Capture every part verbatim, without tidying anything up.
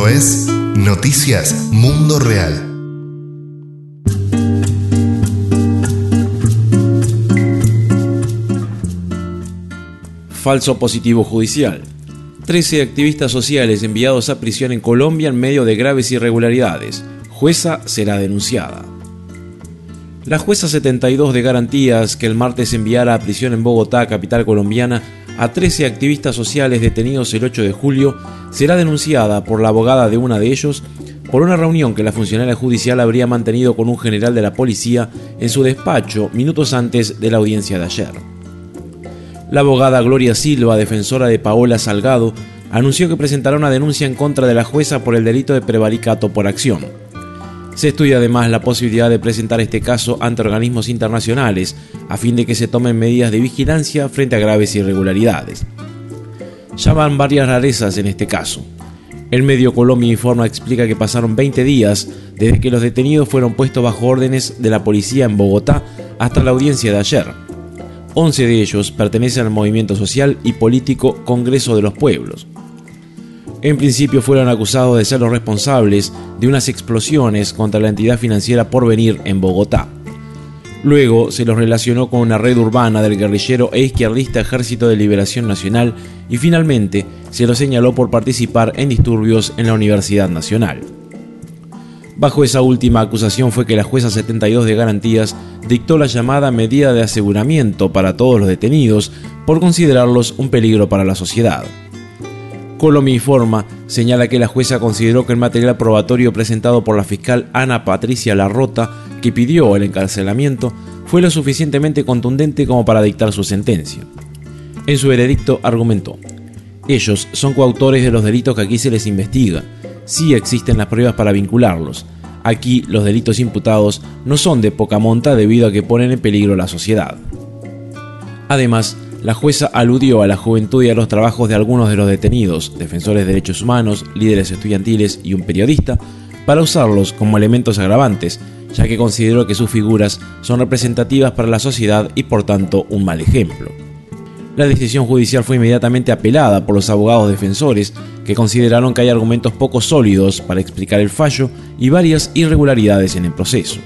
es Noticias Mundo Real. Falso positivo judicial. trece activistas sociales enviados a prisión en Colombia en medio de graves irregularidades. Jueza será denunciada. La jueza setenta y dos de Garantías, que el martes enviara a prisión en Bogotá, capital colombiana, a trece activistas sociales detenidos el ocho de julio, será denunciada por la abogada de una de ellos por una reunión que la funcionaria judicial habría mantenido con un general de la policía en su despacho minutos antes de la audiencia de ayer. La abogada Gloria Silva, defensora de Paola Salgado, anunció que presentará una denuncia en contra de la jueza por el delito de prevaricato por acción. Se estudia además la posibilidad de presentar este caso ante organismos internacionales a fin de que se tomen medidas de vigilancia frente a graves irregularidades. Ya van varias rarezas en este caso. El medio Colombia Informa explica que pasaron veinte días desde que los detenidos fueron puestos bajo órdenes de la policía en Bogotá hasta la audiencia de ayer. once de ellos pertenecen al movimiento social y político Congreso de los Pueblos. En principio fueron acusados de ser los responsables de unas explosiones contra la entidad financiera Porvenir en Bogotá. Luego se los relacionó con una red urbana del guerrillero e izquierdista Ejército de Liberación Nacional y finalmente se los señaló por participar en disturbios en la Universidad Nacional. Bajo esa última acusación fue que la jueza setenta y dos de Garantías dictó la llamada medida de aseguramiento para todos los detenidos por considerarlos un peligro para la sociedad. Colombia Informa señala que la jueza consideró que el material probatorio presentado por la fiscal Ana Patricia Larrota, que pidió el encarcelamiento, fue lo suficientemente contundente como para dictar su sentencia. En su veredicto argumentó: ellos son coautores de los delitos que aquí se les investiga. Sí existen las pruebas para vincularlos. Aquí los delitos imputados no son de poca monta debido a que ponen en peligro a la sociedad. Además, la jueza aludió a la juventud y a los trabajos de algunos de los detenidos, defensores de derechos humanos, líderes estudiantiles y un periodista, para usarlos como elementos agravantes, ya que consideró que sus figuras son representativas para la sociedad y por tanto un mal ejemplo. La decisión judicial fue inmediatamente apelada por los abogados defensores, que consideraron que hay argumentos poco sólidos para explicar el fallo y varias irregularidades en el proceso.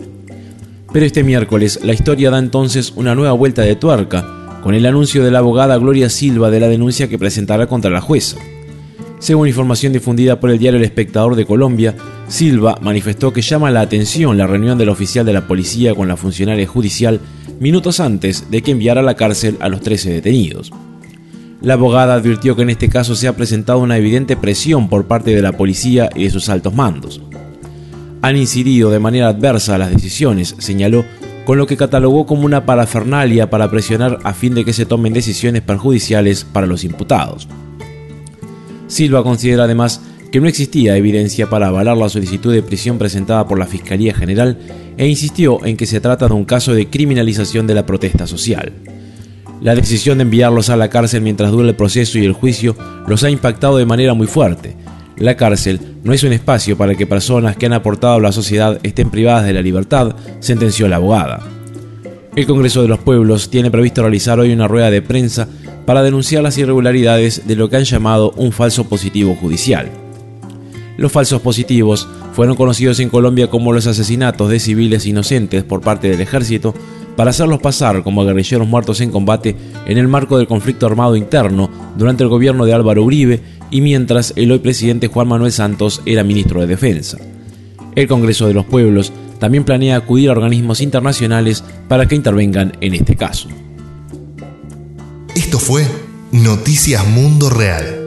Pero este miércoles la historia da entonces una nueva vuelta de tuerca, con el anuncio de la abogada Gloria Silva de la denuncia que presentará contra la jueza. Según información difundida por el diario El Espectador de Colombia, Silva manifestó que llama la atención la reunión del oficial de la policía con la funcionaria judicial minutos antes de que enviara a la cárcel a los trece detenidos. La abogada advirtió que en este caso se ha presentado una evidente presión por parte de la policía y de sus altos mandos. Han incidido de manera adversa a las decisiones, señaló, con lo que catalogó como una parafernalia para presionar a fin de que se tomen decisiones perjudiciales para los imputados. Silva considera además que no existía evidencia para avalar la solicitud de prisión presentada por la Fiscalía General e insistió en que se trata de un caso de criminalización de la protesta social. La decisión de enviarlos a la cárcel mientras dura el proceso y el juicio los ha impactado de manera muy fuerte. La cárcel no es un espacio para que personas que han aportado a la sociedad estén privadas de la libertad, sentenció la abogada. El Congreso de los Pueblos tiene previsto realizar hoy una rueda de prensa para denunciar las irregularidades de lo que han llamado un falso positivo judicial. Los falsos positivos fueron conocidos en Colombia como los asesinatos de civiles inocentes por parte del ejército para hacerlos pasar como guerrilleros muertos en combate en el marco del conflicto armado interno durante el gobierno de Álvaro Uribe y mientras el hoy presidente Juan Manuel Santos era ministro de Defensa. El Congreso de los Pueblos también planea acudir a organismos internacionales para que intervengan en este caso. Esto fue Noticias Mundo Real.